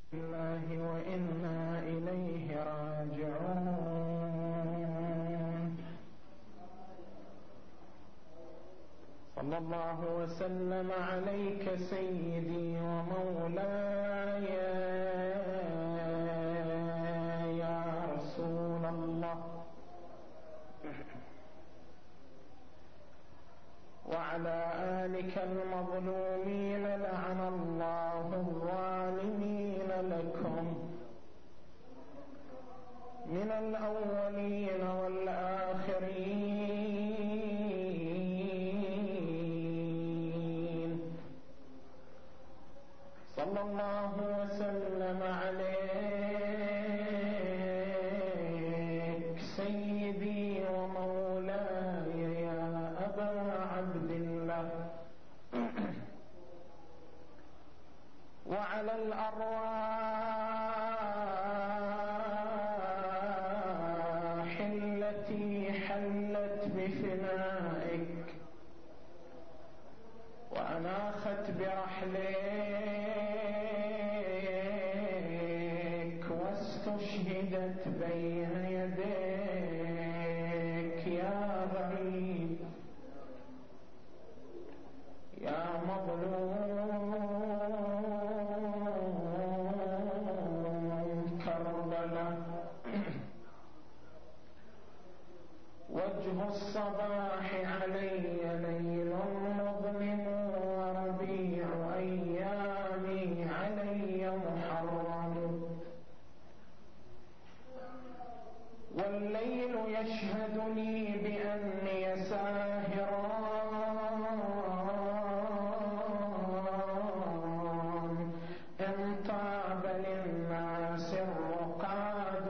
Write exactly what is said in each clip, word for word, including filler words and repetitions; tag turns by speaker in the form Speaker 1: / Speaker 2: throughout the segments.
Speaker 1: الله وإنا إليه راجعون. صلى الله وسلم عليك سيدي ومولاي يا رسول الله، وعلى آلك المظلومين، لعن الله الظالمين لكم من الأولين والآخرين. صلى الله وسلم عليك سيدي ومولاي يا أبا عبد الله، وعلى الأرواح التي حلت بفنائك وأناخت برحلك واستشهدت بين يديك يا غريب يا مظلوم كربلاء. وجه الصباح علي ليل مظلم، وربيع أيامي علي محرم، والليل يشهدني بأني ساهران. إن طاب للناس الرقاد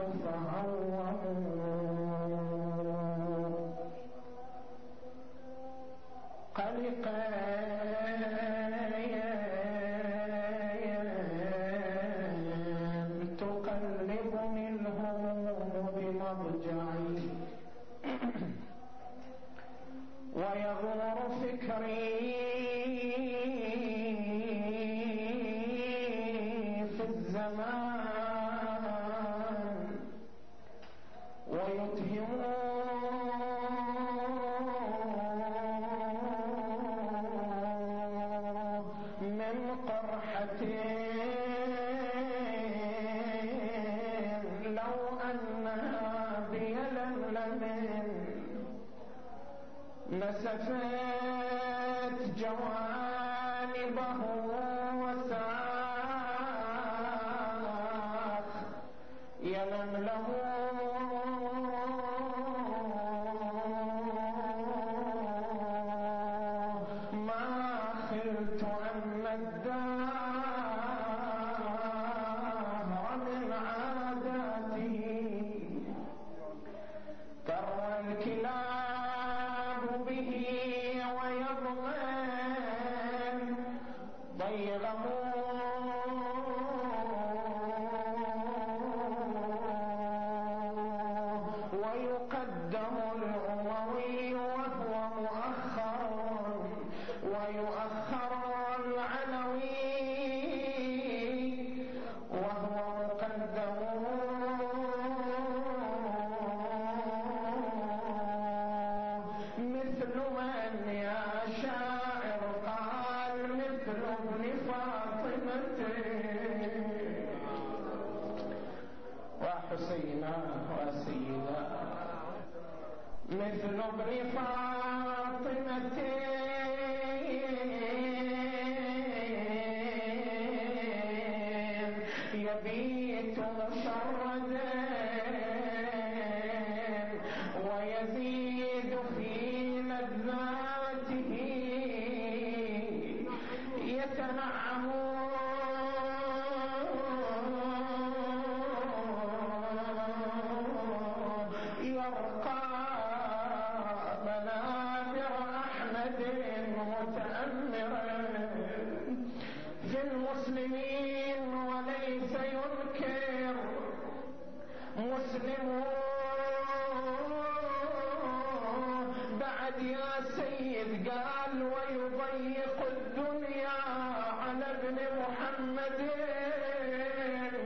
Speaker 1: فهوموا قلقا تقلبني الهموم بمضجعي، ويغور فكري في الزمان، ويتهم من قرحة لو أنها بيلملم نسفت جوانبه وساخ يلملم ما خلت أن الدهر من عاداته تروى الكلاب به ويضمن ضيغموه، ويقدم الأموي وهو مؤخر، ويؤخر العلوي وهو مقدم. مثل من يا شاعر قال مثل ابن فاطمة وحسينا وسيدا، مثل ابن فاطمة يبيت مشردا ويزيد في لذاته يتنعم يرقى منابر أحمد متأمرا في المسلمين، وليس ينكر مسلمون بعد يا سيد قال ويضيق الدنيا على ابن محمد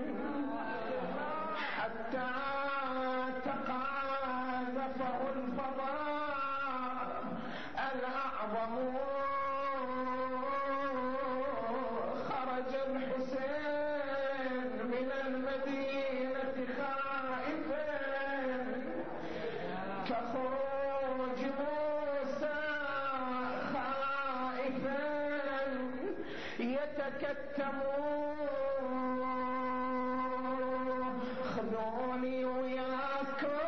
Speaker 1: تموت خذوني وياكم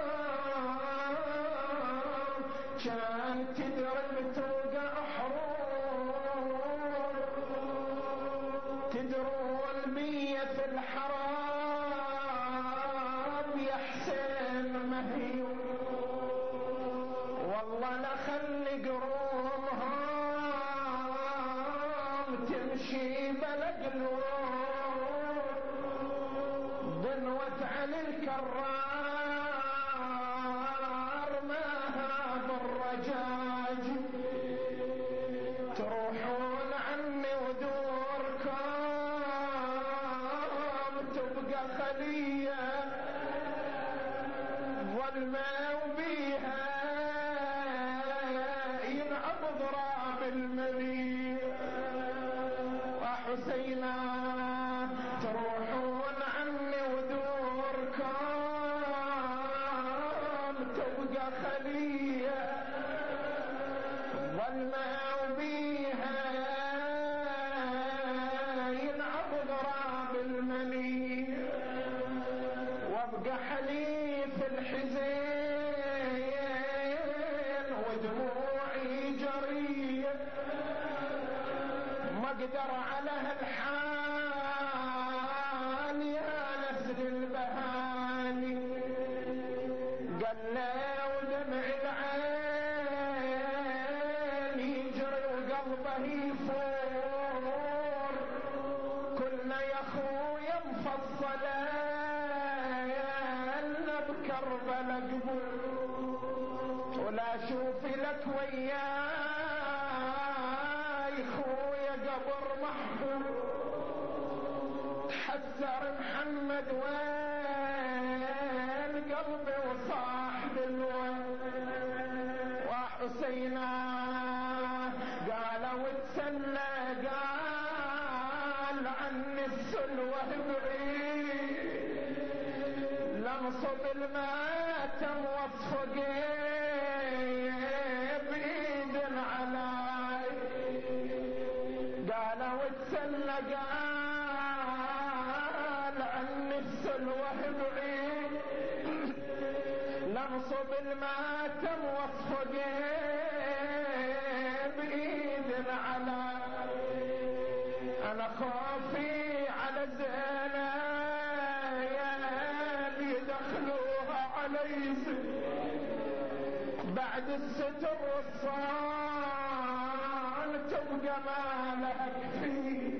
Speaker 1: كان تدري توقع حروب تدرون بي في الحرام يا حسين مهيوب والله لخلي قرومهم تمشي بلا قلوب ضنوت على الكرار ما هذا الرجاج تروحون عني ودوركم تبقى خلية ظلمة وبيها ينعب ضراب المني وحسينا تروحون عني ودوركم تبقى خلية ظلمة وبيها ينعب ضراب المني وابقى حليف الحزين ودموعي جرية ما اقدر على هالحال يا نسل البهاني قال لا ودمع العين يجري وقلبه يفور كلنا يا اخويا مفصلة بكربلا قبول ولا شوفي لك وياي خويا قبر محفور تحسر محمد وين قلبي وصاح بالوين وحسينا قال وتسلى قال عني السلوى بعيد لمصب الماتم وصفق بإيد العلاي قال وتسلى قال عني السلوى بعيد لمصب الماتم وصفق بإيد العلاي أنا خوفي على زينب يدخلوها علي بعد الستر والصال تبقى ما لها كفيل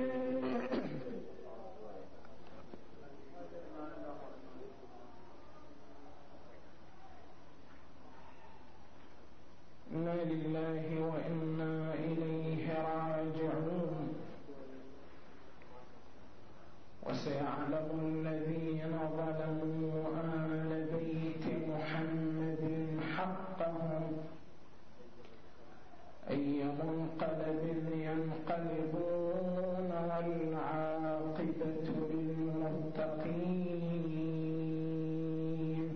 Speaker 1: إنا لله وإنا إليه راجعون وسيعلم الذين ظلموا آل بيت محمد حقهم أي منقلب ينقلبون والعاقبة للمتقين.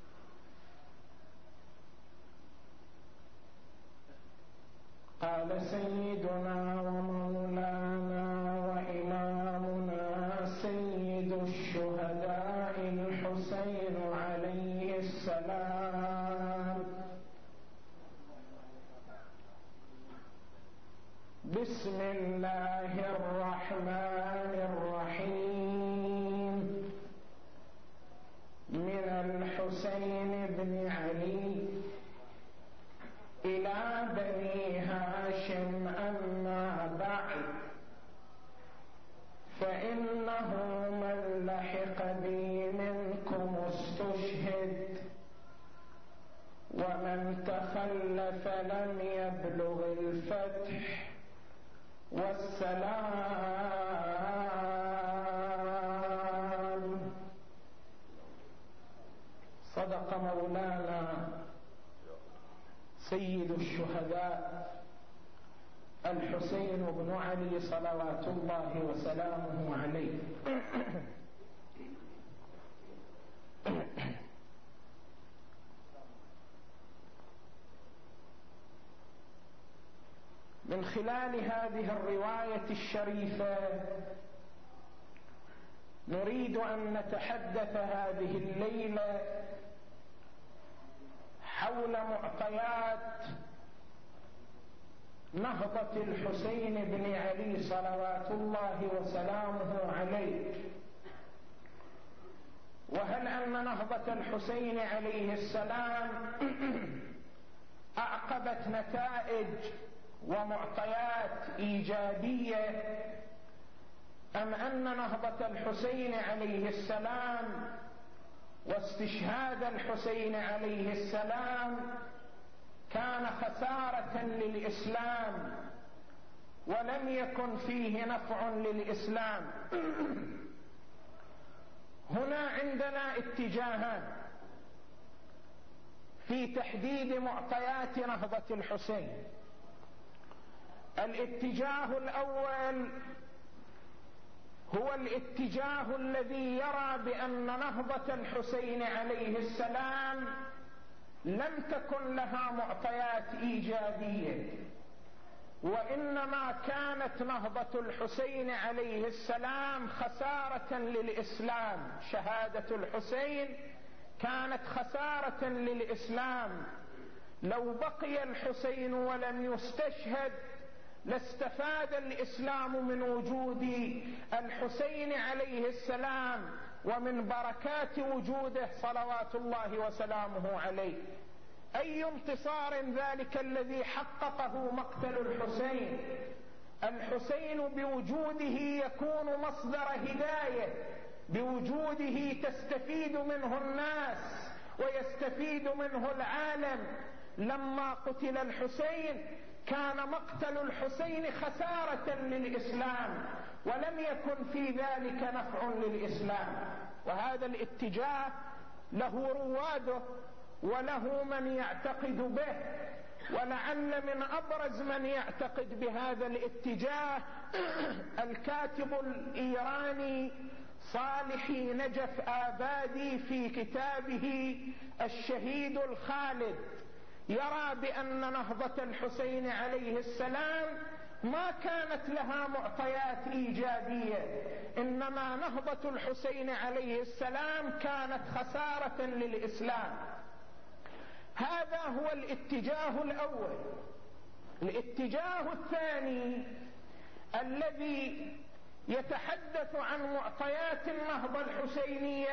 Speaker 1: قال سيدنا ومولانا وإمامنا سيد الشهداء الحسين عليه السلام: بسم الله الرحمن الرحيم. من الحسين بن علي إلى بني هاشم أما بعد، فإنه من لحق بي منكم استشهد، ومن تخلف لم يبلغ الفتح. والسلام. صدق مولانا سيد الشهداء الحسين بن علي صلوات الله وسلامه عليه. من خلال هذه الرواية الشريفة نريد أن نتحدث هذه الليلة حول معطيات نهضة الحسين بن علي صلوات الله وسلامه عليه. وهل أن نهضة الحسين عليه السلام أعقبت نتائج ومعطيات إيجابية، أم أن نهضة الحسين عليه السلام واستشهاد الحسين عليه السلام كان خسارة للإسلام ولم يكن فيه نفع للإسلام؟ هنا عندنا اتجاهان في تحديد معطيات نهضة الحسين. الاتجاه الأول هو الاتجاه الذي يرى بأن نهضة الحسين عليه السلام لم تكن لها معطيات إيجابية، وإنما كانت نهضة الحسين عليه السلام خسارة للإسلام. شهادة الحسين كانت خسارة للإسلام. لو بقي الحسين ولم يستشهد لاستفاد الإسلام من وجود الحسين عليه السلام ومن بركات وجوده صلوات الله وسلامه عليه. أي انتصار ذلك الذي حققه مقتل الحسين. الحسين بوجوده يكون مصدر هداية، بوجوده تستفيد منه الناس ويستفيد منه العالم. لما قتل الحسين كان مقتل الحسين خسارة للإسلام ولم يكن في ذلك نفع للإسلام. وهذا الاتجاه له رواده وله من يعتقد به، ولعل من أبرز من يعتقد بهذا الاتجاه الكاتب الإيراني صالحي نجف آبادي في كتابه الشهيد الخالد. يرى بأن نهضة الحسين عليه السلام ما كانت لها معطيات إيجابية، إنما نهضة الحسين عليه السلام كانت خسارة للإسلام. هذا هو الاتجاه الأول. الاتجاه الثاني الذي يتحدث عن معطيات النهضة الحسينية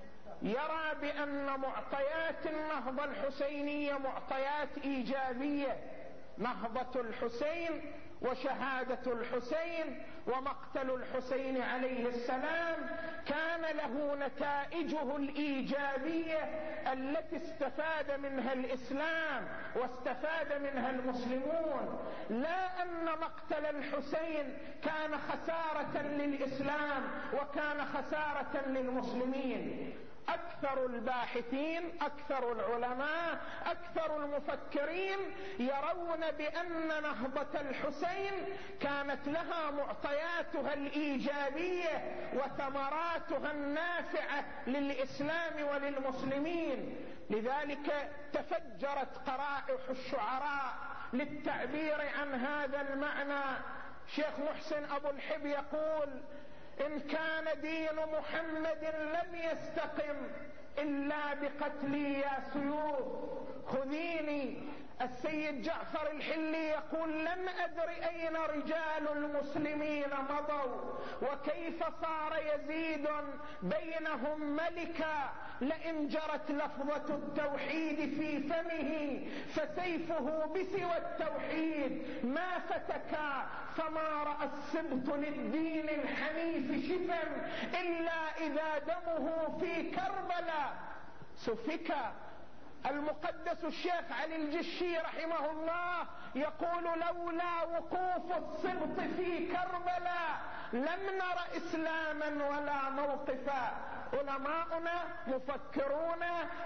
Speaker 1: يرى بأن معطيات النهضة الحسينية معطيات إيجابية. نهضة الحسين وشهادة الحسين ومقتل الحسين عليه السلام كان له نتائجه الإيجابية التي استفاد منها الإسلام واستفاد منها المسلمون، لا أن مقتل الحسين كان خسارة للإسلام وكان خسارة للمسلمين. أكثر الباحثين، أكثر العلماء، أكثر المفكرين يرون بأن نهضة الحسين كانت لها معطياتها الإيجابية وثمراتها النافعة للإسلام وللمسلمين. لذلك تفجرت قرائح الشعراء للتعبير عن هذا المعنى. شيخ محسن أبو الحب يقول: إن كان دين محمد لم يستقم إلا بقتلي يا سيوف خذيني. السيد جعفر الحلي يقول: لم أدر أين رجال المسلمين مضوا وكيف صار يزيد بينهم ملكا، لئن جرت لفظة التوحيد في فمه فسيفه بسوى التوحيد ما فتكا، فما رأى السبط للدين الحنيف شفا إلا إذا دمه في كربلاء سفكا. المقدس الشيخ علي الجشي رحمه الله يقول: لولا وقوف السبط في كربلاء لم نر إسلاما ولا موقفا. علماؤنا مفكرون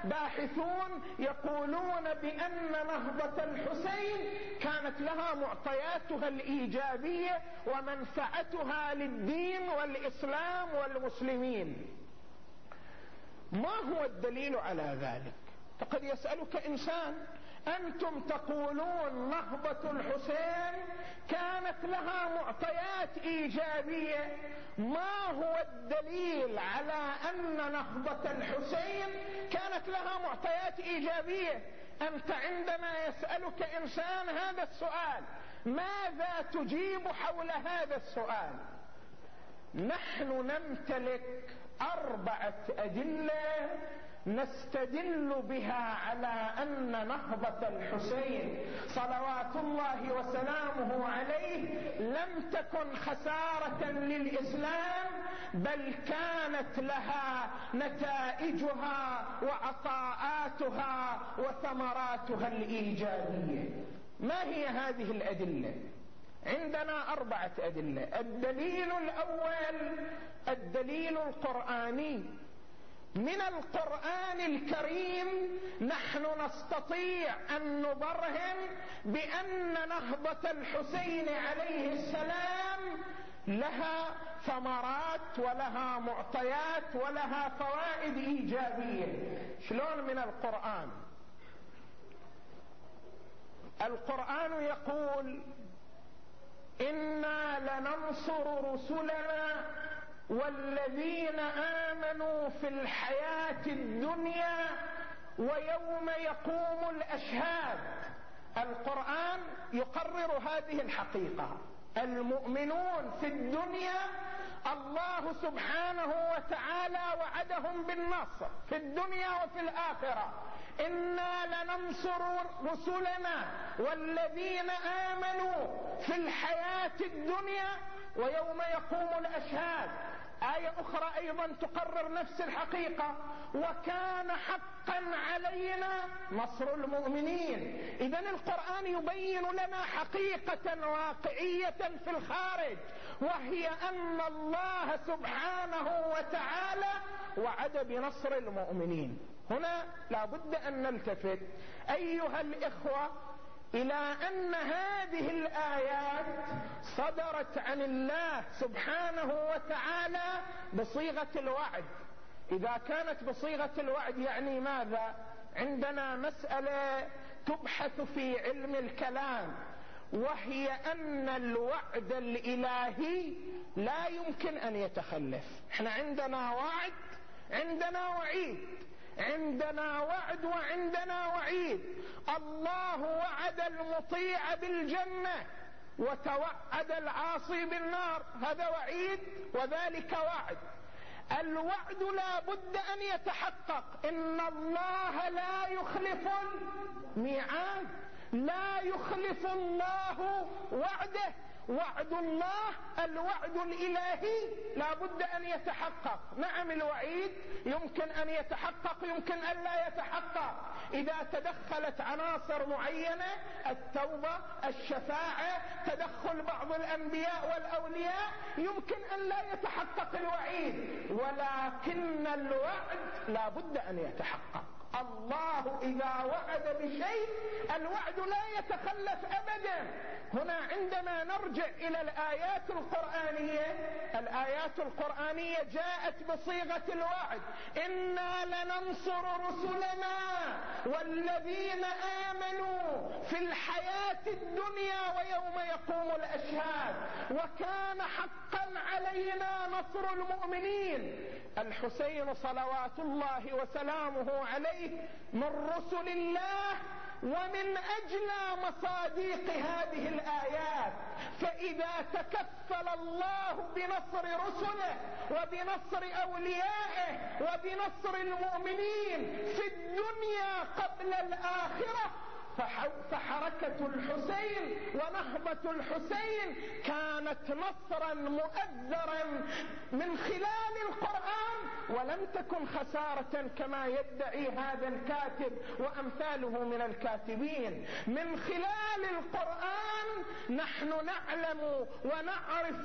Speaker 1: باحثون يقولون بأن نهضة الحسين كانت لها معطياتها الإيجابية ومنفعتها للدين والإسلام والمسلمين. ما هو الدليل على ذلك؟ فقد يسألك إنسان: أنتم تقولون نهضة الحسين كانت لها معطيات إيجابية، ما هو الدليل على أن نهضة الحسين كانت لها معطيات إيجابية؟ أنت عندما يسألك إنسان هذا السؤال ماذا تجيب حول هذا السؤال؟ نحن نمتلك أربعة أدلة نستدل بها على أن نهضة الحسين صلوات الله وسلامه عليه لم تكن خسارة للإسلام، بل كانت لها نتائجها وعطاءاتها وثمراتها الإيجابية. ما هي هذه الأدلة؟ عندنا أربعة أدلة. الدليل الأول الدليل القرآني. من القرآن الكريم نحن نستطيع أن نبرهن بأن نهضة الحسين عليه السلام لها ثمرات ولها معطيات ولها فوائد إيجابية. شلون من القرآن؟ القرآن يقول إنا لننصر رسلنا والذين آمنوا في الحياة الدنيا ويوم يقوم الأشهاد. القرآن يقرر هذه الحقيقة. المؤمنون في الدنيا الله سبحانه وتعالى وعدهم بالنصر في الدنيا وفي الآخرة. إنا لننصر رسلنا والذين آمنوا في الحياة الدنيا ويوم يقوم الأشهاد. آية أخرى أيضا تقرر نفس الحقيقة: وكان حقا علينا نصر المؤمنين. إذن القرآن يبين لنا حقيقة واقعية في الخارج، وهي أن الله سبحانه وتعالى وعد بنصر المؤمنين. هنا لا بد أن نلتفت أيها الإخوة إلى أن هذه الآيات صدرت عن الله سبحانه وتعالى بصيغة الوعد. إذا كانت بصيغة الوعد يعني ماذا؟ عندنا مسألة تبحث في علم الكلام، وهي أن الوعد الإلهي لا يمكن أن يتخلف. احنا عندنا وعد، عندنا وعيد، عندنا وعد وعندنا وعيد. الله وعد المطيع بالجنة وتوعد العاصي بالنار، هذا وعيد وذلك وعد. الوعد لا بد أن يتحقق، إن الله لا يخلف الميعاد، لا يخلف الله وعده. وعد الله الوعد الإلهي لا بد أن يتحقق. نعم الوعيد يمكن أن يتحقق يمكن أن لا يتحقق إذا تدخلت عناصر معينة، التوبة، الشفاعة، تدخل بعض الأنبياء والأولياء، يمكن أن لا يتحقق الوعيد، ولكن الوعد لا بد أن يتحقق. الله إذا وعد بشيء الوعد لا يتخلف أبدا. هنا عندما نرجع إلى الآيات القرآنية، الآيات القرآنية جاءت بصيغة الوعد: إنا لننصر رسلنا والذين آمنوا في الحياة الدنيا ويوم يقوم الأشهاد وكان حقا علينا نصر المؤمنين. الحسين صلوات الله وسلامه عليه من رسل الله ومن أجل مصاديق هذه الآيات. فإذا تكفل الله بنصر رسله وبنصر أوليائه وبنصر المؤمنين في الدنيا قبل الآخرة، فحركة الحسين ونهضة الحسين كانت نصرا مؤثرا من خلال القرآن، ولم تكن خسارة كما يدعي هذا الكاتب وأمثاله من الكاتبين. من خلال القرآن نحن نعلم ونعرف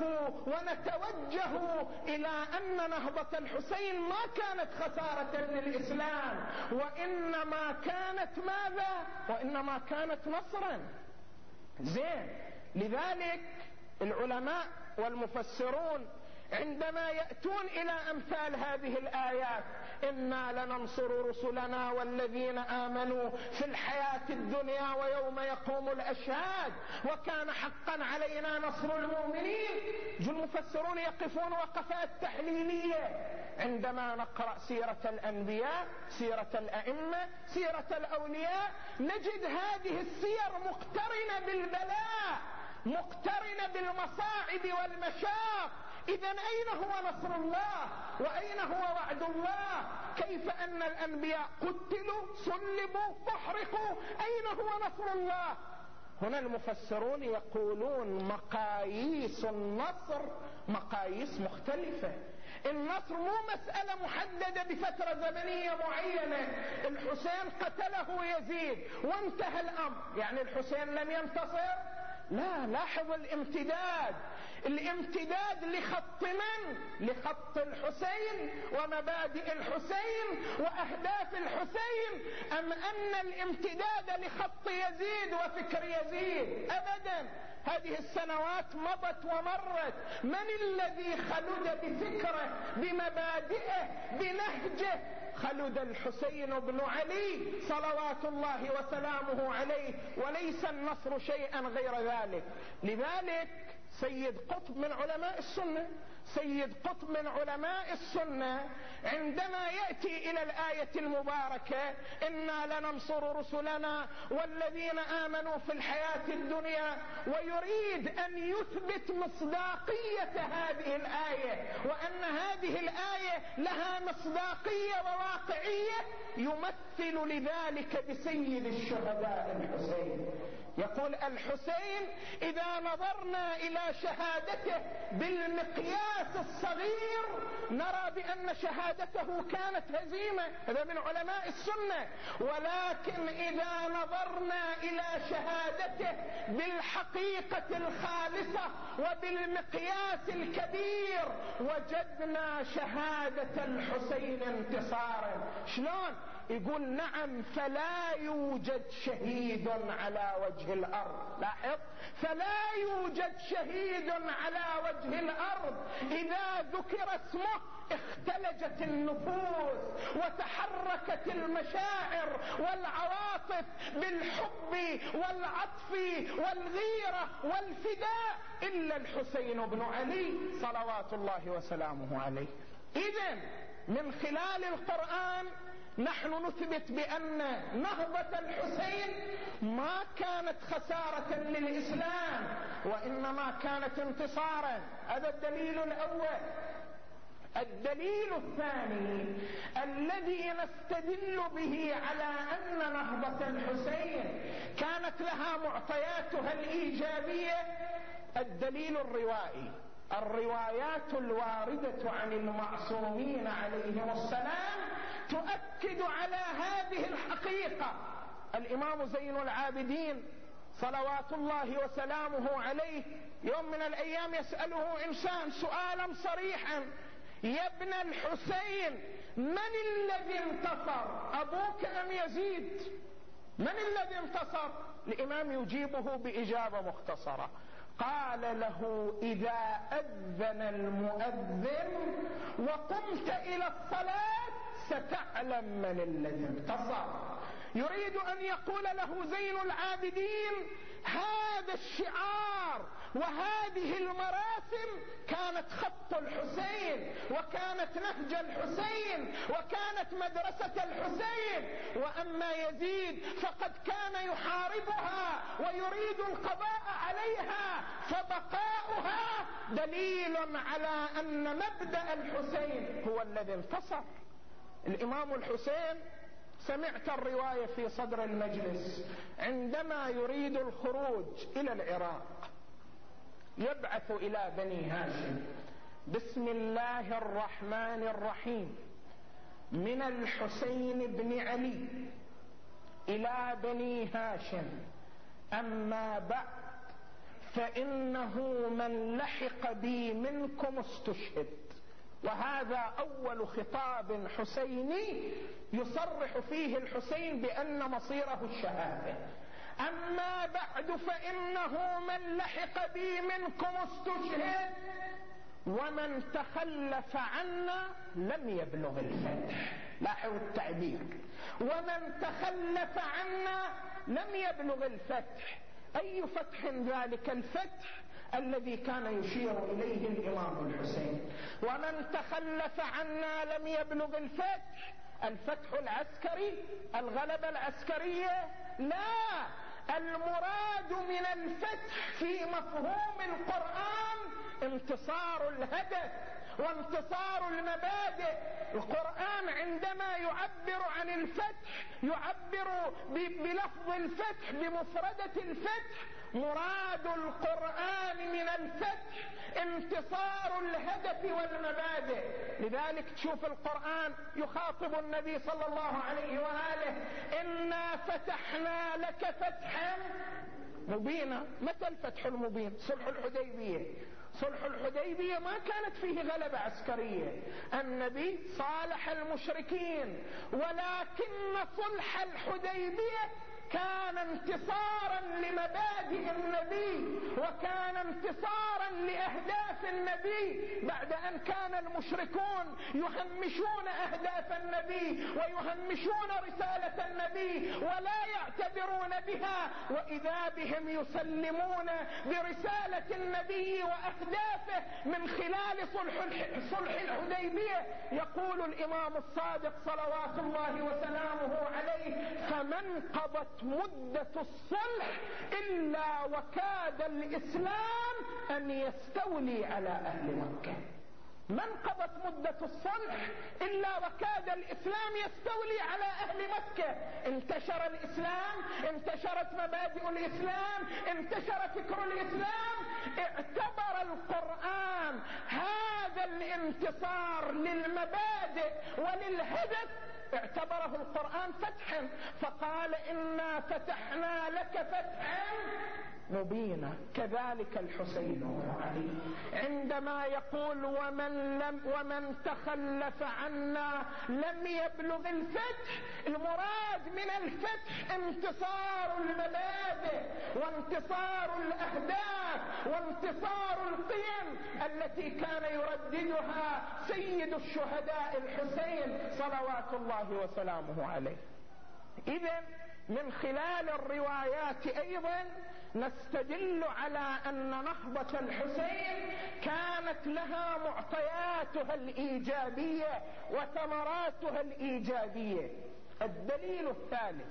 Speaker 1: ونتوجه إلى أن نهضة الحسين ما كانت خسارة للإسلام، وإنما كانت ماذا؟ وإنما كانت نصرا. زين، لذلك العلماء والمفسرون عندما يأتون إلى أمثال هذه الآيات: إنا لننصر رسلنا والذين آمنوا في الحياة الدنيا ويوم يقوم الأشهاد وكان حقا علينا نصر المؤمنين، جو المفسرون يقفون وقفات تحليلية. عندما نقرأ سيرة الأنبياء، سيرة الأئمة، سيرة الأولياء، نجد هذه السير مقترنة بالبلاء، مقترنة بالمصاعب والمشاق. إذن أين هو نصر الله؟ وأين هو وعد الله؟ كيف أن الأنبياء قتلوا، صلبوا، فحرقوا؟ أين هو نصر الله؟ هنا المفسرون يقولون مقاييس النصر مقاييس مختلفة. النصر مو مسألة محددة بفترة زمنية معينة. الحسين قتله يزيد وانتهى الأمر، يعني الحسين لم ينتصر؟ لا، لاحظ الامتداد. الامتداد لخط من؟ لخط الحسين ومبادئ الحسين وأهداف الحسين، أم أن الامتداد لخط يزيد وفكر يزيد؟ أبدا، هذه السنوات مضت ومرت. من الذي خلد بفكره، بمبادئه، بنهجه؟ خلد الحسين بن علي صلوات الله وسلامه عليه، وليس النصر شيئا غير ذلك. لذلك سيد قطب من علماء السنة سيد قطب من علماء السنة عندما يأتي إلى الآية المباركة: إنا لننصر رسلنا والذين آمنوا في الحياة الدنيا، ويريد أن يثبت مصداقية هذه الآية، وأن هذه الآية لها مصداقية وواقعية، يمثل لذلك بسيد الشهداء الحسين. يقول الحسين إذا نظرنا إلى شهادته بالمقياس الصغير نرى بأن شهادته كانت هزيمة، هذا من علماء السنة، ولكن إذا نظرنا إلى شهادته بالحقيقة الخالصة وبالمقياس الكبير وجدنا شهادة الحسين انتصارا. شلون؟ يقول نعم، فلا يوجد شهيد على وجه الأرض. لاحظ، فلا يوجد شهيد على وجه الأرض إذا ذكر اسمه اختلجت النفوس وتحركت المشاعر والعواطف بالحب والعطف والغيرة والفداء إلا الحسين بن علي صلوات الله وسلامه عليه. إذن من خلال القرآن نحن نثبت بأن نهضة الحسين ما كانت خسارة للإسلام، وإنما كانت انتصارا. هذا الدليل الأول. الدليل الثاني الذي نستدل به على أن نهضة الحسين كانت لها معطياتها الإيجابية الدليل الروائي. الروايات الواردة عن المعصومين عليهم السلام تؤكد على هذه الحقيقة. الإمام زين العابدين صلوات الله وسلامه عليه يوم من الأيام يسأله إنسان سؤالا صريحا: يا ابن الحسين، من الذي انتصر، أبوك أم يزيد؟ من الذي انتصر؟ الإمام يجيبه بإجابة مختصرة، قال له: إذا أذن المؤذن وقمت إلى الصلاة ستعلم من الذي انتصر. يريد أن يقول له زين العابدين هذا الشعار وهذه المراسم كانت خط الحسين، وكانت نهج الحسين، وكانت مدرسة الحسين. وأما يزيد فقد كان يحاربها ويريد القضاء عليها، فبقاؤها دليل على أن مبدأ الحسين هو الذي انتصر. الإمام الحسين سمعت الرواية في صدر المجلس عندما يريد الخروج إلى العراق يبعث إلى بني هاشم: بسم الله الرحمن الرحيم، من الحسين بن علي إلى بني هاشم، أما بعد فإنه من لحق بي منكم استشهد. وهذا أول خطاب حسيني يصرح فيه الحسين بأن مصيره الشهادة. أما بعد فإنه من لحق بي منكم استشهد، ومن تخلف عنا لم يبلغ الفتح. لاحظوا التعبير، ومن تخلف عنا لم يبلغ الفتح. أي فتح ذلك الفتح الذي كان يشير إليه الإمام الحسين؟ ومن تخلف عنا لم يبلغ الفتح، الفتح العسكري، الغلبة العسكرية؟ لا، المراد من الفتح في مفهوم القرآن انتصار الهدف وانتصار المبادئ. القرآن عندما يعبر عن الفتح يعبر بلفظ الفتح بمفردة الفتح. مراد القرآن من الفتح انتصار الهدف والمبادئ. لذلك تشوف القرآن يخاطب النبي صلى الله عليه وآله: إنا فتحنا لك فتحا مبينا. متى الفتح المبين؟ صلح الحديبية. صلح الحديبية ما كانت فيه غلبة عسكرية، النبي صالح المشركين، ولكن صلح الحديبية كان انتصارا لمبادئ النبي وكان انتصارا لأهداف النبي، بعد أن كان المشركون يهمشون أهداف النبي ويهمشون رسالة النبي ولا يعتبرون بها، وإذا بهم يسلمون برسالة النبي وأهدافه من خلال صلح صلح الحديبية. يقول الإمام الصادق صلوات الله وسلامه عليه: فمن قضت مدة الصلح إلا وكاد الإسلام أن يستولي على أهل مكة. من قضت مدة الصلح إلا وكاد الإسلام يستولي على أهل مكة. انتشر الإسلام، انتشرت مبادئ الإسلام، انتشر فكر الإسلام. اعتبر القرآن هذا الانتصار للمبادئ وللهدف، اعتبره القرآن فتحا، فقال: إنا فتحنا لك فتحا مبينا. كذلك الحسين وعلي عندما يقول: ومن لم ومن تخلف عنا لم يبلغ الفتح، المراد من الفتح انتصار المبادئ وانتصار الأهداف وانتصار القيم التي كان يرددها سيد الشهداء الحسين صلوات الله وسلامه عليه. إذن من خلال الروايات أيضا نستدل على أن نهضة الحسين كانت لها معطياتها الإيجابية وثمراتها الإيجابية. الدليل الثالث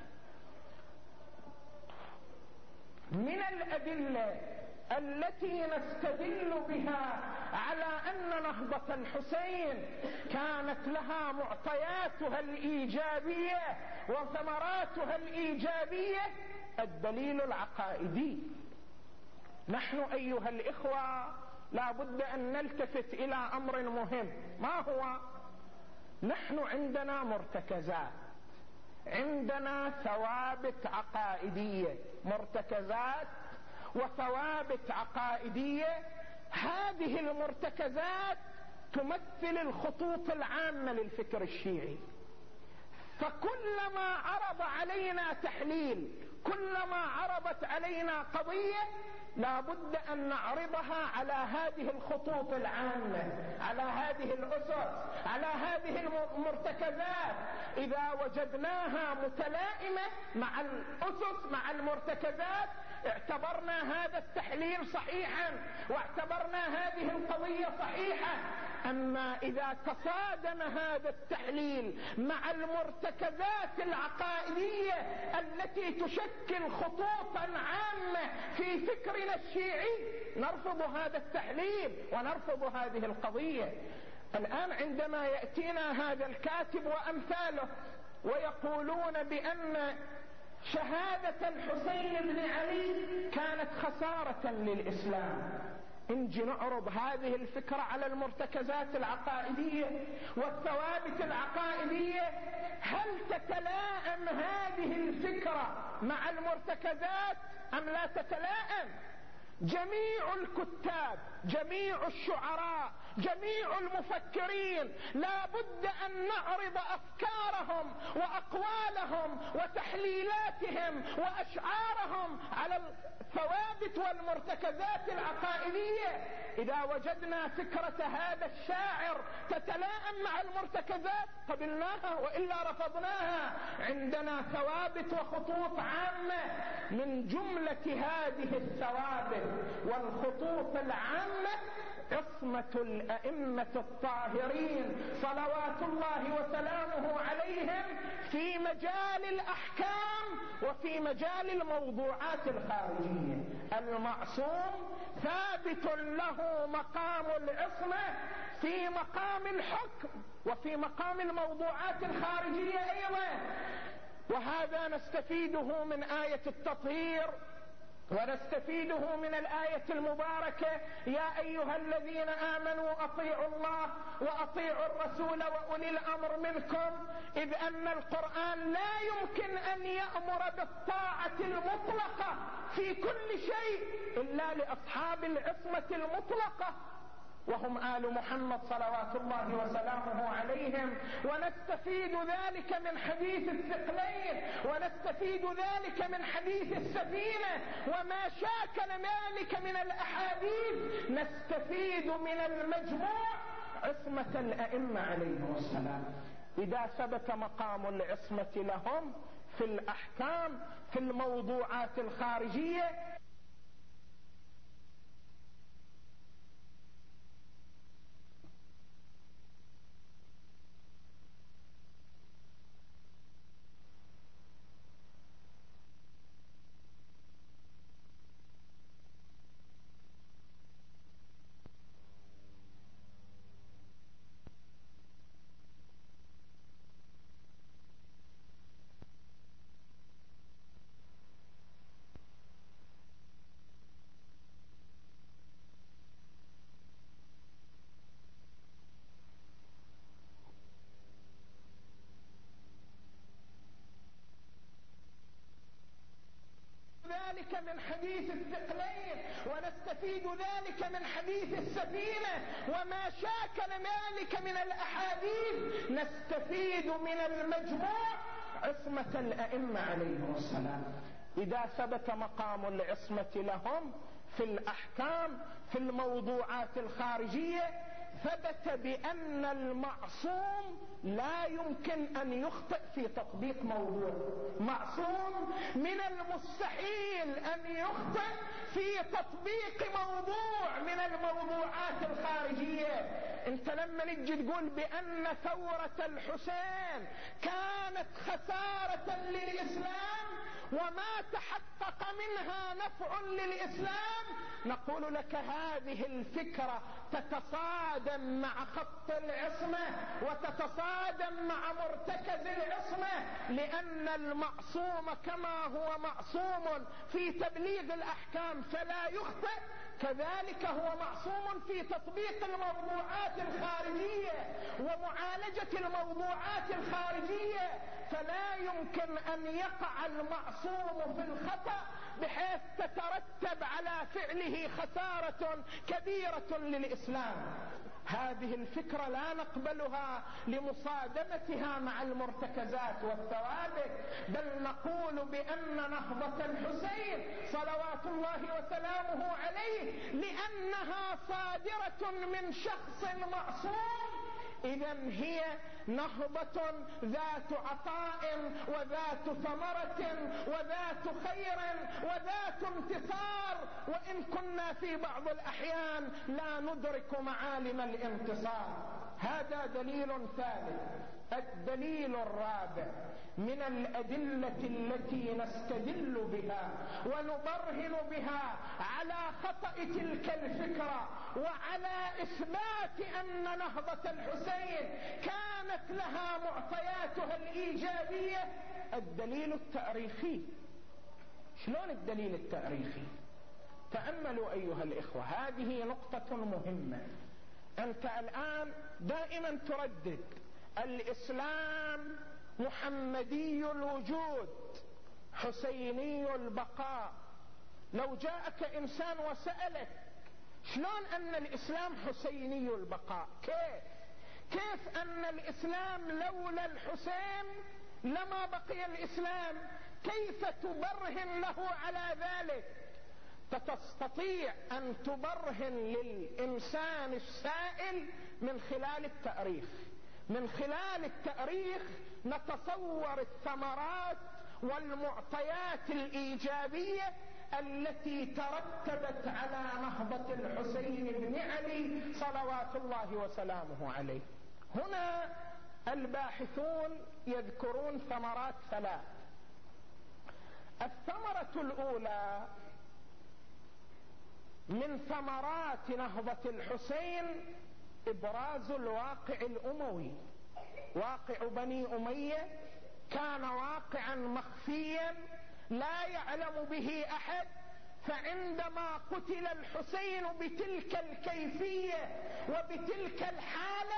Speaker 1: من الأدلة التي نستدل بها على أن نهضة الحسين كانت لها معطياتها الإيجابية وثمراتها الإيجابية الدليل العقائدي. نحن أيها الإخوة لا بد أن نلتفت إلى أمر مهم. ما هو؟ نحن عندنا مرتكزات، عندنا ثوابت عقائدية، مرتكزات وثوابت عقائدية. هذه المرتكزات تمثل الخطوط العامة للفكر الشيعي، فكلما عرض علينا تحليل، كلما عرضت علينا قضية لا بد أن نعرضها على هذه الخطوط العامة، على هذه الأسس، على هذه المرتكزات. إذا وجدناها متلائمة مع الأسس مع المرتكزات اعتبرنا هذا التحليل صحيحا واعتبرنا هذه القضية صحيحة. أما إذا تصادم هذا التحليل مع المرتكزات العقائدية التي تشكل خطوطا عامة في فكرنا الشيعي نرفض هذا التحليل ونرفض هذه القضية. الآن عندما يأتينا هذا الكاتب وأمثاله ويقولون بأن شهادة الحسين بن علي كانت خسارة للإسلام، نجي نعرض هذه الفكرة على المرتكزات العقائدية والثوابت العقائدية. هل تتلائم هذه الفكرة مع المرتكزات أم لا تتلائم؟ جميع الكتاب، جميع الشعراء، جميع المفكرين لا بد أن نعرض أفكارهم وأقوالهم وتحليلاتهم وأشعارهم على الثوابت والمرتكزات العقائدية. إذا وجدنا فكرة هذا الشاعر تتلائم مع المرتكزات قبلناها وإلا رفضناها. عندنا ثوابت وخطوط عامة، من جملة هذه الثوابت والخطوط العامة عصمة الأئمة الطاهرين صلوات الله وسلامه عليهم في مجال الأحكام وفي مجال الموضوعات الخارجية. المعصوم ثابت له مقام العصمة في مقام الحكم وفي مقام الموضوعات الخارجية أيضا. وهذا نستفيده من آية التطهير ونستفيده من الآية المباركة: يا أيها الذين آمنوا أطيعوا الله وأطيعوا الرسول وأولي الأمر منكم، إذ أن القرآن لا يمكن أن يأمر بالطاعة المطلقة في كل شيء إلا لأصحاب العصمة المطلقة وهم آل محمد صلوات الله وسلامه عليهم. ونستفيد ذلك من حديث الثقلين، ونستفيد ذلك من حديث السفينة وما شاكل ذلك من الأحاديث. نستفيد من المجموع عصمة الأئمة عليهم السلام. إذا ثبت مقام العصمة لهم في الأحكام في الموضوعات الخارجية، ذلك من حديث الثقلين ونستفيد ذلك من حديث السفينة وما شاكل ذلك من الأحاديث. نستفيد من المجموع عصمة الأئمة عليهم السلام. إذا ثبت مقام العصمة لهم في الأحكام في الموضوعات الخارجية، ثبت بأن المعصوم لا يمكن أن يخطئ في تطبيق موضوع. معصوم من المستحيل أن يخطئ في تطبيق موضوع من الموضوعات الخارجية. انت لما نجي تقول بأن ثورة الحسين كانت خسارة للإسلام وما تحقق منها نفع للإسلام، نقول لك هذه الفكرة تتصادم مع خط العصمة وتتصادم مع مرتكز العصمة، لأن المعصوم كما هو معصوم في تبليغ الأحكام فلا يخطئ، كذلك هو معصوم في تطبيق الموضوعات الخارجية ومعالجة الموضوعات الخارجية. فلا يمكن أن يقع المعصوم في الخطأ بحيث تترتب على فعله خسارة كبيرة للإسلام. هذه الفكرة لا نقبلها لمصادمتها مع المرتكزات والثوابت، بل نقول بأن نهضة الحسين صلوات الله وسلامه عليه لأنها صادرة من شخص معصوم، إذن هي نهضة ذات عطاء وذات ثمرة وذات خير وذات انتصار، وإن كنا في بعض الأحيان لا ندرك معالم الانتصار. هذا دليل ثالث. الدليل الرابع من الأدلة التي نستدل بها ونبرهن بها على خطأ تلك الفكرة وعلى إثبات أن نهضة الحسين كانت لها معطياتها الإيجابية الدليل التاريخي. شلون الدليل التاريخي؟ تأملوا أيها الإخوة، هذه نقطة مهمة. أنت الآن دائما تردد الإسلام محمدي الوجود حسيني البقاء. لو جاءك إنسان وسألك شلون أن الإسلام حسيني البقاء؟ كيف كيف أن الإسلام لولا الحسين لما بقي الإسلام؟ كيف تبرهن له على ذلك؟ فتستطيع أن تبرهن للإنسان السائل من خلال التاريخ. من خلال التاريخ نتصور الثمرات والمعطيات الإيجابية التي ترتبت على نهضة الحسين بن علي صلوات الله وسلامه عليه. هنا الباحثون يذكرون ثمرات ثلاث. الثمرة الأولى من ثمرات نهضة الحسين إبراز الواقع الأموي. واقع بني أمية كان واقعا مخفيا لا يعلم به أحد، فعندما قتل الحسين بتلك الكيفية وبتلك الحالة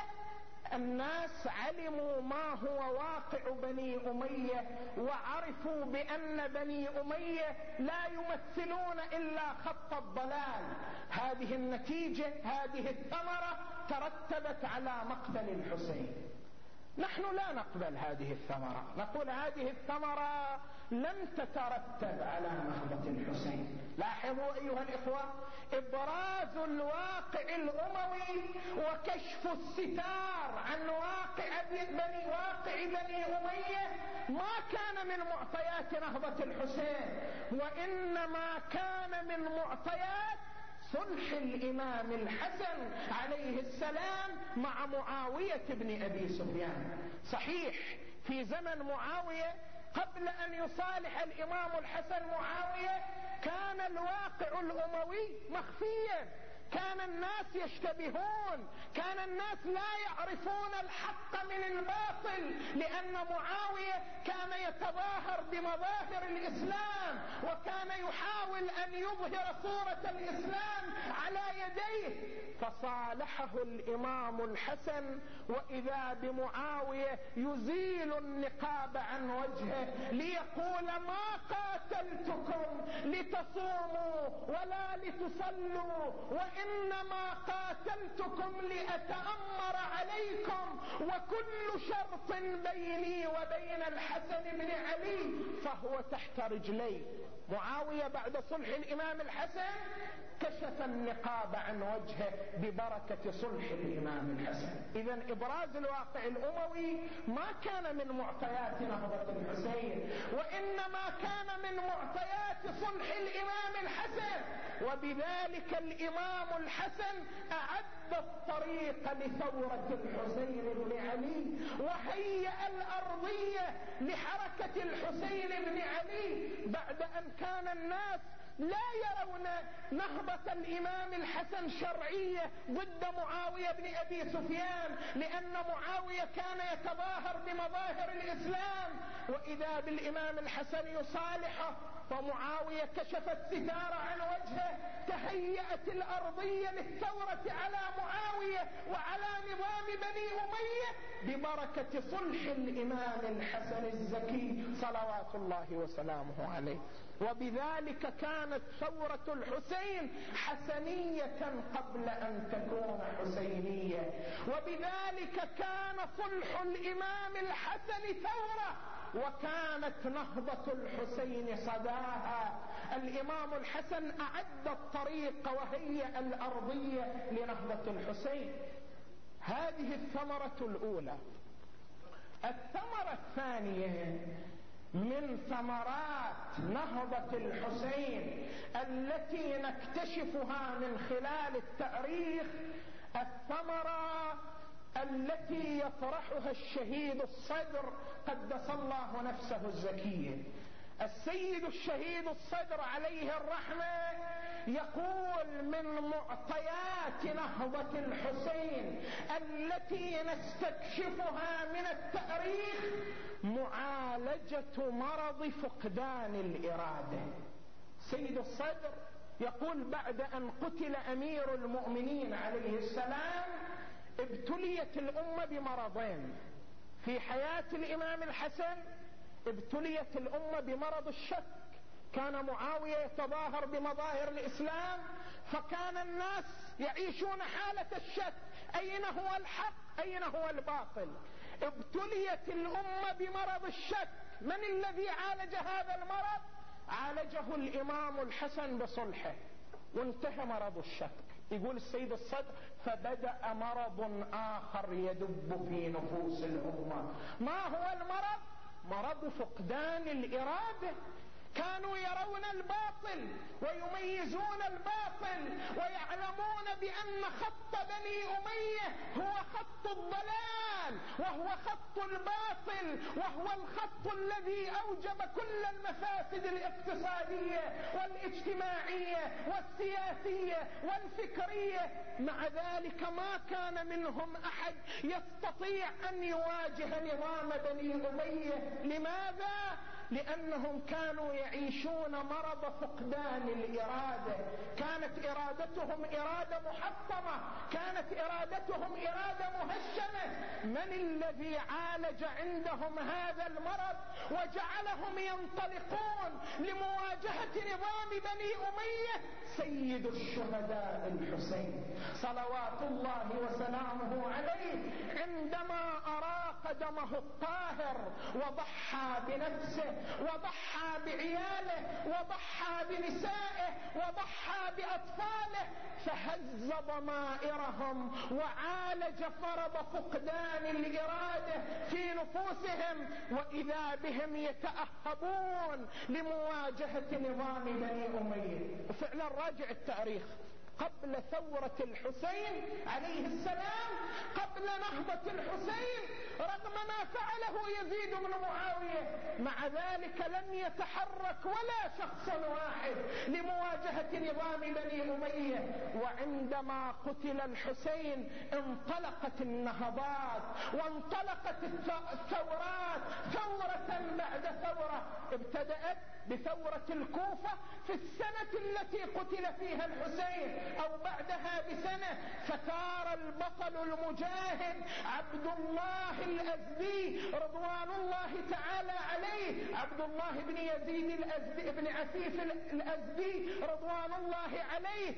Speaker 1: الناس علموا ما هو واقع بني أمية، وعرفوا بأن بني أمية لا يمثلون إلا خط الضلال. هذه النتيجة، هذه الثمرة ترتبت على مقتل الحسين. نحن لا نقبل هذه الثمرة، نقول هذه الثمرة لم تترتب على نهضة الحسين. لاحظوا أيها الإخوة، إبراز الواقع الأموي وكشف الستار عن واقع بني واقع بني أمية ما كان من معطيات نهضة الحسين، وإنما كان من معطيات صلح الإمام الحسن عليه السلام مع معاوية بن أبي سفيان. صحيح في زمن معاوية قبل أن يصالح الإمام الحسن معاوية كان الواقع الأموي مخفيا، كان الناس يشتبهون، كان الناس لا يعرفون الحق من الباطل، لأن معاوية كان يتظاهر بمظاهر الإسلام وكان يحاول أن يظهر صورة الإسلام على يديه. فصالحه الإمام الحسن وإذا بمعاوية يزيل النقاب عن وجهه ليقول ما قاتلتكم لتصوموا ولا لتصلوا، وإنما قاتلتكم لأتأمر عليكم، وكل شرط بيني وبين الحسن بن علي فهو تحت رجلي. معاوية بعد صلح الإمام الحسن كشف النقاب عن وجهه ببركة صلح الإمام الحسن. إذن إبراز الواقع الأموي ما كان من معطيات نهضة الحسين، وإنما كان من معطيات صلح الإمام الحسن. وبذلك الإمام الحسن أعد الطريق لثورة الحسين بن علي، وهيأ الأرضية لحركة الحسين بن علي بعد أن كان الناس لا يرون نهضة الإمام الحسن شرعية ضد معاوية بن أبي سفيان، لأن معاوية كان يتظاهر بمظاهر الإسلام، وإذا بالإمام الحسن يصالحه فمعاوية كشف الستار عن وجهه. تهيأت الأرضية للثورة على معاوية وعلى نظام بني أمية ببركة صلح الإمام الحسن الزكي صلوات الله وسلامه عليه. وبذلك كانت ثورة الحسين حسنية قبل أن تكون حسينية، وبذلك كان صلح الإمام الحسن ثورة، وكانت نهضة الحسين صداها. الإمام الحسن أعد الطريق وهيأ الأرضية لنهضة الحسين. هذه الثمرة الأولى. الثمرة الثانية من ثمرات نهضة الحسين التي نكتشفها من خلال التاريخ الثمرة التي يطرحها الشهيد الصدر قدس الله نفسه الزكية. السيد الشهيد الصدر عليه الرحمة يقول من معطيات نهضة الحسين التي نستكشفها من التاريخ معالجة مرض فقدان الإرادة. سيد الصدر يقول بعد أن قتل أمير المؤمنين عليه السلام ابتليت الأمة بمرضين. في حياة الإمام الحسن ابتليت الأمة بمرض الشك، كان معاوية يتظاهر بمظاهر الإسلام فكان الناس يعيشون حالة الشك، أين هو الحق أين هو الباطل. ابتليت الأمة بمرض الشك. من الذي عالج هذا المرض؟ عالجه الإمام الحسن بصلحه وانتهى مرض الشك. يقول السيد الصدر: فبدأ مرض آخر يدب في نفوس الأمة. ما هو المرض؟ مرض فقدان الإرادة. كانوا يرون الباطل ويميزون الباطل ويعلمون بأن خط بني أمية هو خط الضلال وهو خط الباطل وهو الخط الذي أوجب كل المفاسد الاقتصادية والاجتماعية والسياسية والفكرية. مع ذلك ما كان منهم أحد يستطيع أن يواجه نظام بني أمية. لماذا؟ لأنهم كانوا يعيشون مرض فقدان الإرادة. كانت إرادتهم إرادة محطمة، كانت إرادتهم إرادة مهشمة. من الذي عالج عندهم هذا المرض وجعلهم ينطلقون لمواجهة نظام بني أمية؟ سيد الشهداء الحسين صلوات الله وسلامه عليه، عندما أراق دمه الطاهر وضحى بنفسه وضحى بعياله وضحى بنسائه وضحى بأطفاله، فهز ضمائرهم وعالج فرض فقدان الإرادة في نفوسهم، وإذا بهم يتأهبون لمواجهة نظام بني أمية. وفعلا راجع التاريخ، قبل ثورة الحسين عليه السلام، قبل نهضة الحسين، رغم ما فعله يزيد بن معاوية، مع ذلك لم يتحرك ولا شخص واحد لمواجهة نظام بني أمية. وعندما قتل الحسين انطلقت النهضات وانطلقت الثورات ثورة بعد ثورة. ابتدأت بثورة الكوفة في السنة التي قتل فيها الحسين أو بعدها بسنة، فثار البطل المجاهد عبد الله الأزدي رضوان الله تعالى عليه، عبد الله بن يزيد الأزدي بن عفيف الأزدي رضوان الله عليه.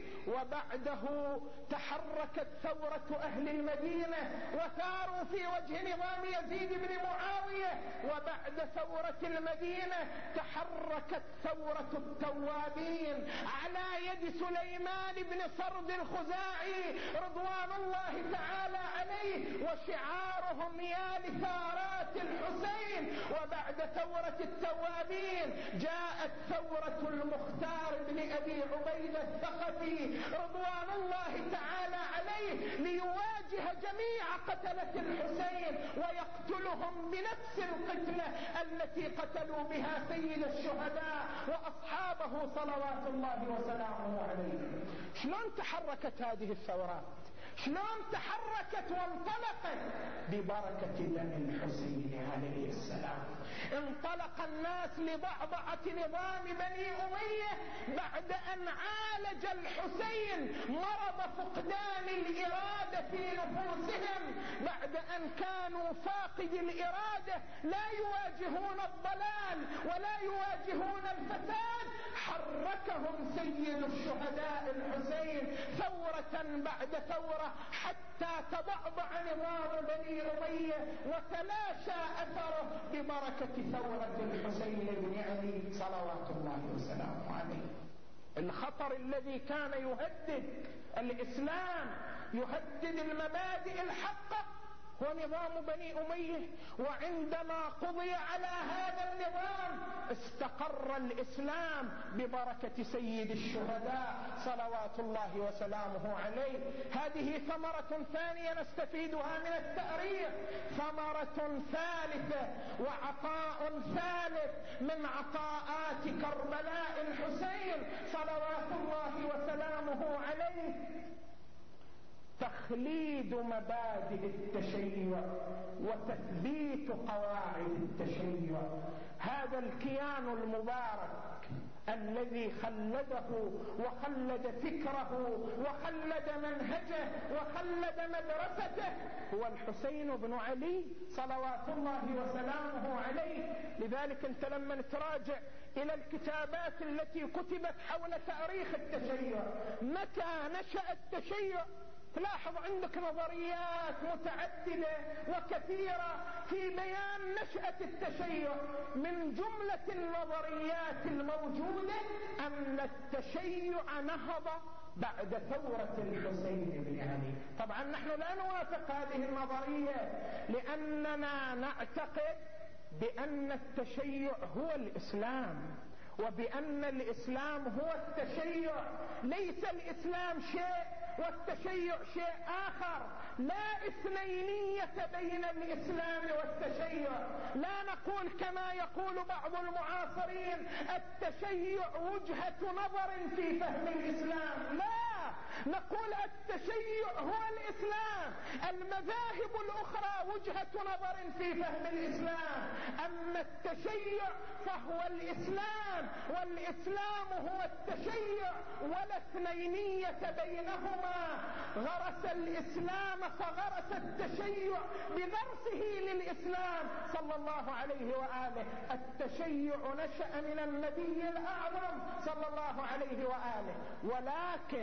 Speaker 1: وبعده تحركت ثورة أهل المدينة وثاروا في وجه نظام يزيد بن معاوية. وبعد ثورة المدينة تحركت ثورة التوابين على يد سليمان بن سرد الخزاعي رضوان الله تعالى عليه، وشعارهم يا لثارات الحسين. وبعد ثورة التوابين جاءت ثورة المختار بن أبي عبيدة الثقفي رضوان الله تعالى عليه ليواجه جميع قتلة الحسين ويقتلهم بنفس القتلة التي قتلوا بها سيد الشهداء وأصحابه صلوات الله وسلامه عليه. شلون تحركت هذه الثورات؟ شلون تحركت وانطلقت؟ ببركة دم الحسين عليه السلام. انطلق الناس لضعضعة نظام بني أمية بعد أن عالج الحسين مرض فقدان الإرادة في نفوسهم، بعد أن كانوا فاقد الإرادة لا يواجهون الضلال ولا يواجهون الفساد. حركهم سيد الشهداء الحسين ثورة بعد ثورة حتى تضعضع نظام بني أمية وتلاشى أثره ببركة ثورة الحسين بن علي صلوات الله وسلامه عليه. الخطر الذي كان يهدد الإسلام، يهدد المبادئ الحقة، هو نظام بني أمية. وعندما قضي على هذا النظام استقر الإسلام ببركة سيد الشهداء صلوات الله وسلامه عليه. هذه ثمرة ثانية نستفيدها من التاريخ، ثمرة ثالثة وعطاء ثالث من عطاءات كربلاء الحسين صلوات الله وسلامه عليه، تخليد مبادئ التشيع وتثبيت قواعد التشيع. هذا الكيان المبارك الذي خلده وخلد فكره وخلد منهجه وخلد مدرسته هو الحسين بن علي صلوات الله وسلامه عليه. لذلك انت لما تراجع الى الكتابات التي كتبت حول تاريخ التشيع، متى نشأ التشيع، تلاحظ عندك نظريات متعددة وكثيرة في بيان نشأة التشيع. من جملة النظريات الموجودة أن التشيع نهض بعد ثورة الحسين بن علي. طبعا نحن لا نوافق هذه النظرية، لأننا نعتقد بأن التشيع هو الإسلام، وبأن الإسلام هو التشيع، ليس الإسلام شيء والتشيع شيء آخر. لا اثنينية بين الإسلام والتشيع. لا نقول كما يقول بعض المعاصرين التشيع وجهة نظر في فهم الإسلام، لا، نقول التشيع هو الإسلام، المذاهب الأخرى وجهة نظر في فهم الإسلام، أما التشيع فهو الإسلام، والإسلام هو التشيع، ولا اثنينية بينهما. غرس الإسلام فغرس التشيع بغرسه للإسلام صلى الله عليه وآله. التشيع نشأ من النبي الأعظم صلى الله عليه وآله، ولكن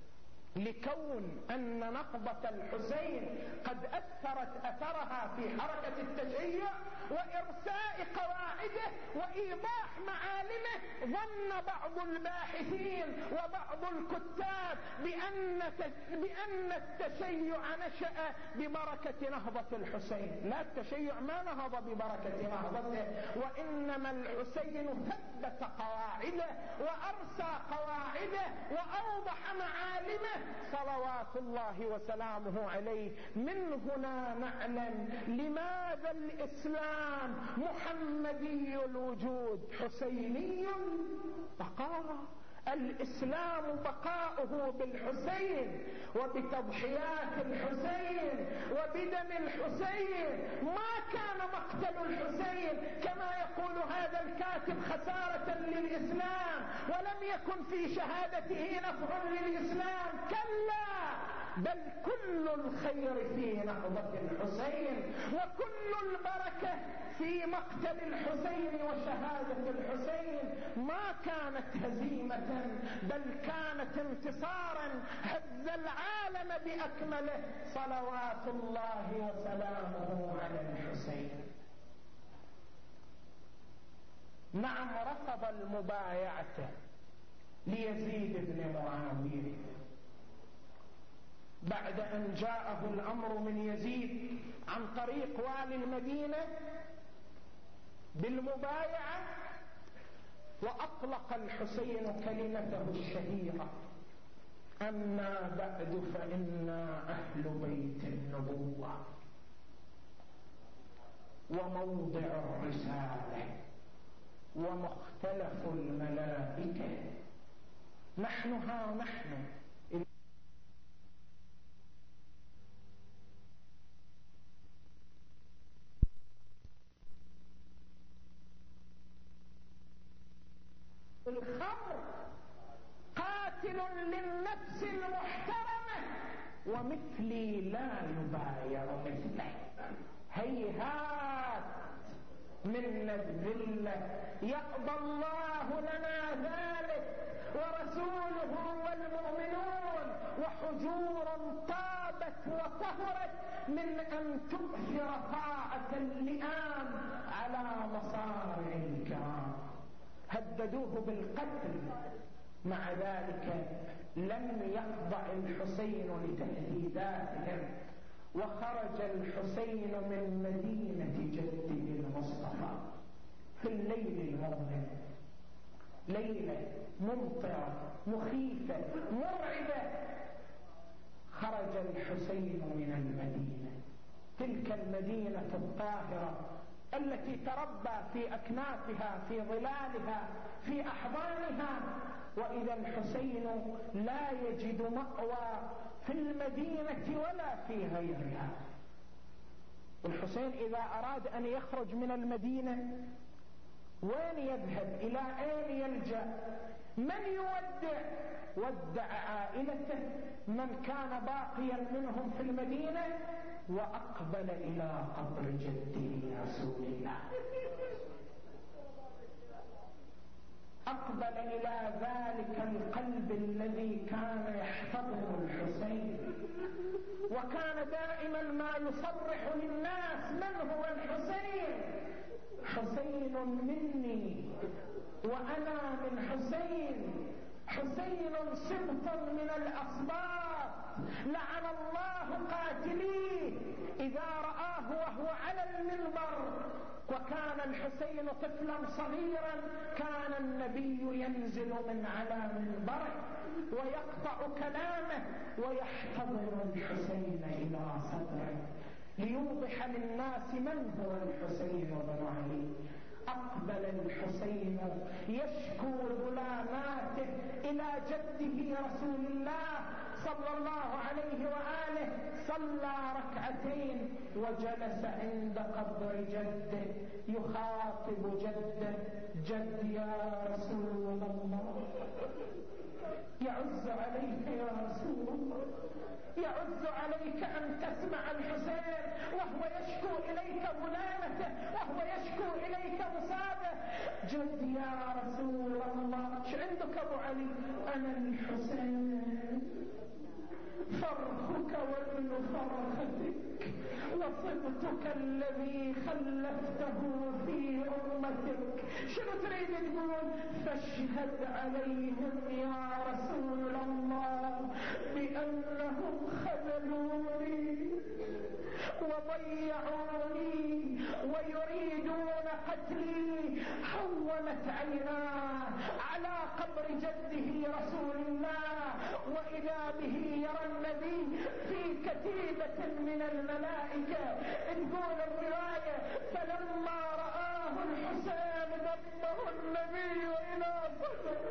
Speaker 1: لكون أن نهضة الحسين قد أثرت أثرها في حركة التشيع وإرساء قواعده وإيضاح معالمه، ظن بعض الباحثين وبعض الكتاب بأن بأن التشيع نشأ ببركة نهضة الحسين. لا، التشيع ما نهض ببركة نهضته، وإنما الحسين ثبت قواعده وأرسى قواعده وأوضح معالمه صلوات الله وسلامه عليه. من هنا نعلم لماذا الإسلام محمدي الوجود حسيني بقاء. الإسلام بقاؤه بالحسين وبتضحيات الحسين وبدم الحسين. ما كان مقتل الحسين كما يقول هذا الكاتب خسارة للإسلام، ولم يكن في شهادته نفع للإسلام، كلا، بل كل الخير في نهضة الحسين، وكل البركة في مقتل الحسين وشهادة الحسين. ما كانت هزيمة، بل كانت انتصارا هز العالم بأكمله صلوات الله وسلامه على الحسين. نعم، رفض المبايعة ليزيد بن معاوية بعد أن جاءه الأمر من يزيد عن طريق والي المدينة بالمبايعة، وأطلق الحسين كلمته الشهيرة: أما بعد فإنا أهل بيت النبوة وموضع الرسالة ومختلف الملائكة. نحن ها نحن الخمر قاتل للنفس المحترمة، ومثلي لا يبايع مثله. هيهات من الذلة، يقضى الله لنا ذلك ورسوله والمؤمنون، وحجور طابت وطهرت من أن تؤثر طاعة اللئام على مصارع الكرام. هددوه بالقتل، مع ذلك لم يخضع الحسين لتهديداتهم، وخرج الحسين من مدينة جده المصطفى في الليل المظلم، ليلة ممطرة مخيفة مرعبة. خرج الحسين من المدينة، تلك المدينة الطاهرة التي تربى في أكنافها في ظلالها في أحضانها، وإذا الحسين لا يجد مأوى في المدينة ولا في غيرها. الحسين إذا أراد أن يخرج من المدينة وين يذهب؟ إلى أين يلجأ؟ من يودع؟ ودع عائلته من كان باقيا منهم في المدينة، وأقبل إلى قبر جده رسول الله. أقبل إلى ذلك القلب الذي كان يحتضن الحسين، وكان دائما ما يصرح للناس من هو الحسين. حسين مني وأنا من حسين، حسين سبط من الأصباط، لعن الله قاتليه. إذا رآه وهو على المنبر، وكان الحسين طفلا صغيرا، كان النبي ينزل من على منبره ويقطع كلامه ويحتضن الحسين إلى صدره ليوضح للناس من هو الحسين بن علي. أقبل الحسين يشكو ظلاماته إلى جده رسول الله صلى الله عليه وآله، صلى ركعتين وجلس عند قبر جده يخاطب جده: جد يا رسول الله، يعز عليك يا رسول الله، يعز عليك أن تسمع الحسين وهو يشكو إليك ظلامته، وهو يشكو إليك مصابه. جد يا رسول الله، ايش عندك أبو علي؟ أنا الحسين، فرخك وابن فرختك، وصبتك الذي خلفته في أمتك. شنو تريد تقول؟ فاشهد عليهم يا رسول الله بأنهم خذلوني وضيعوني ويريدون قتلي. حولت عيناه على قبر جده رسول الله، وإذا به يرى النبي في كتيبة من الملائكة. تقول الرواية: فلما رآه الحسين ضمه النبي إلى صدره،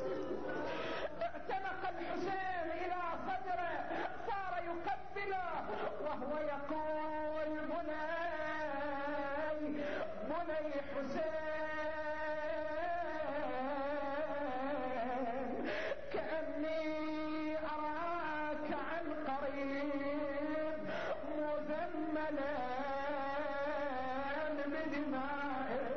Speaker 1: اعتنق الحسين إلى صدره، صار يقبله وهو يقول: بني بني حسين، كأني أراك عن قريب مذملا بدمائك،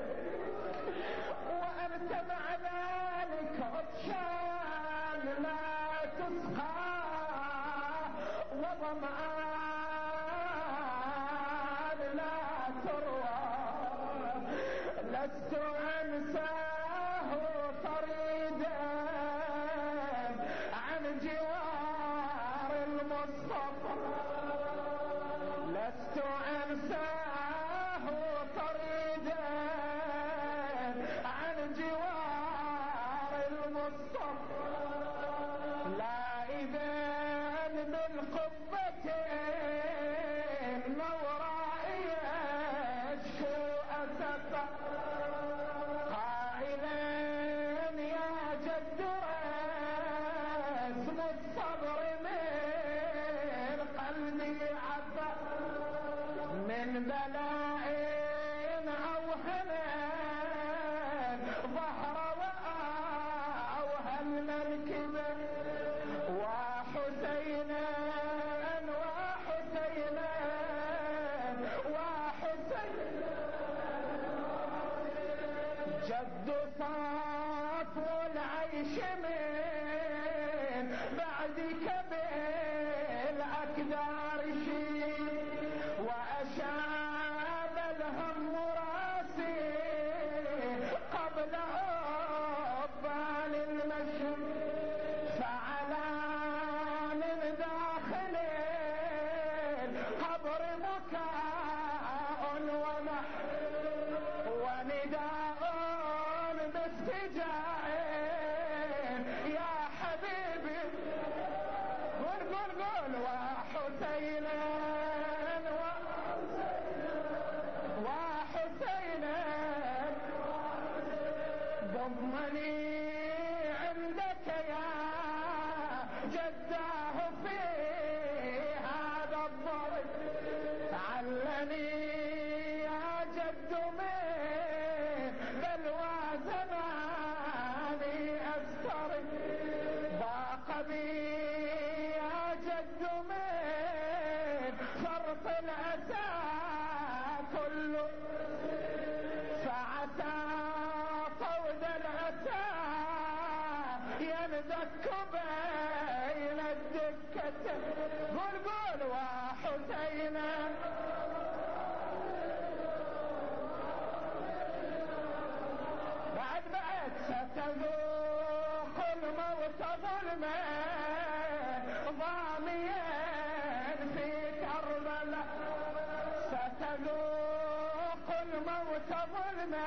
Speaker 1: وأنت مع ذلك عطشان لا تسقى وظمآن لا تروى. لست أنساه طريدا عن جوار المصطفى، لست أنساه طريدا عن جوار المصطفى. لا إذن بالقبة النورائية أشكو أسفا، قائلا يا جد اسم الصبر من قلبي عفا، من بلاء أو هنان ظهر وأوهى المنكبة، وحسينا وحسينا وحسينا. جد صافو العيش من بعدك بالأكدار شيء، وأشاب الهم راسي قبل عقبال المشي، فعلى من داخل القبر بكاء ونح ونداء باستجابة قول قول وحسينا بعد بعد ستذوق الموت ظلما ضاميا في كربلاء ستذوق الموت ظلما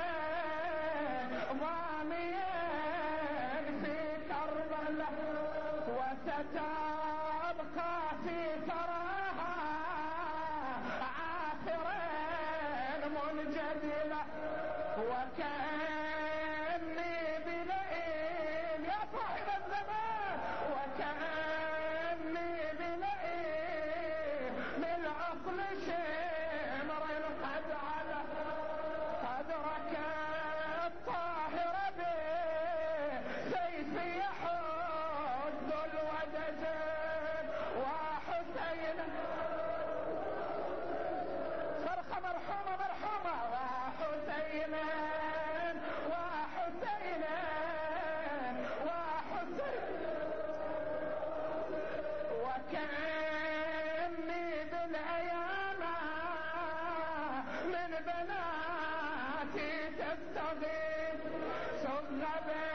Speaker 1: ضاميا في كربلاء وستبقى في ثراها عاثرا منجدلا وكأني بلئيم يا صاحب الزمان وكأني بلئيم للعقل شمر قد على قد ركب طاهر بسيف يحد الودجان وحسين صرخة مرحومة مرحومة وحسينا وحسينا وحسينا وكأني بالأيام من بناتي تستغيث سغبا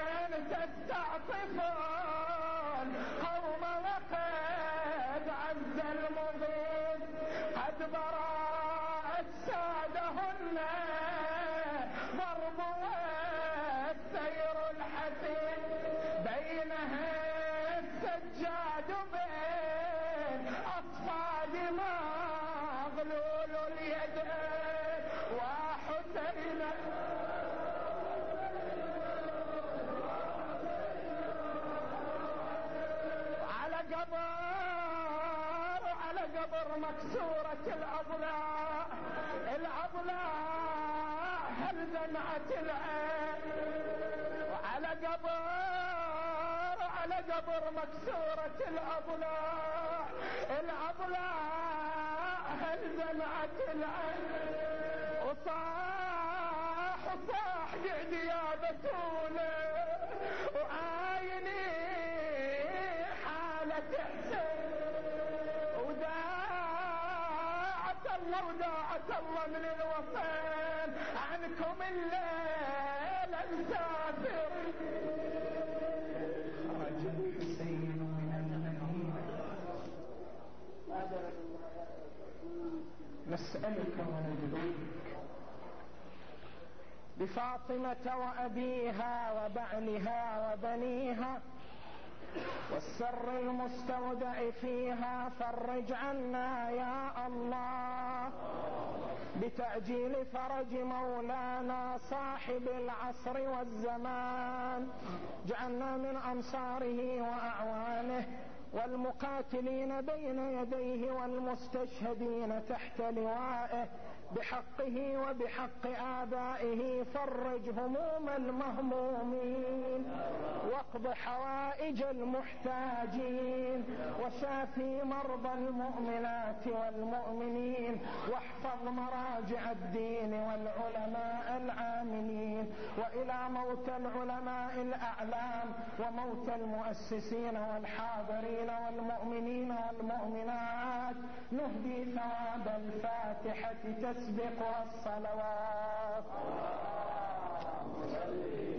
Speaker 1: تستعطفون قوم وقد عز المغيث قد براءت سادهن ضرب والسير الحثيث بينها السجاد بين أطفال مغلول اليد وحسين على قبر على قبر مكسورة الأضلاع الأضلاع هل دمعت العين وعلى قبر على قبر مكسورة الأضلاع الأضلاع هل دمعت العين وصاح وصاح قعد يا بتولة وعايني حالة حسين وداعت الله وداعت الله من الوطن عنكم الليل السافر خرج الحسين من المدينة نسألك وندعوك بفاطمة وأبيها وبعلها وبنيها والسر المستودع فيها فرج عنا يا الله بتعجيل فرج مولانا صاحب العصر والزمان جعلنا من أنصاره وأعوانه والمقاتلين بين يديه والمستشهدين تحت لوائه بحقه وبحق آبائه فرج هموم المهمومين واقض حوائج المحتاجين وشافي مرضى المؤمنات والمؤمنين واحفظ مراجع الدين والعلماء العاملين وإلى موت العلماء الأعلام وموت المؤسسين والحاضرين والمؤمنين والمؤمنات نهدي ثواب الفاتحة تسبقها الصلوات.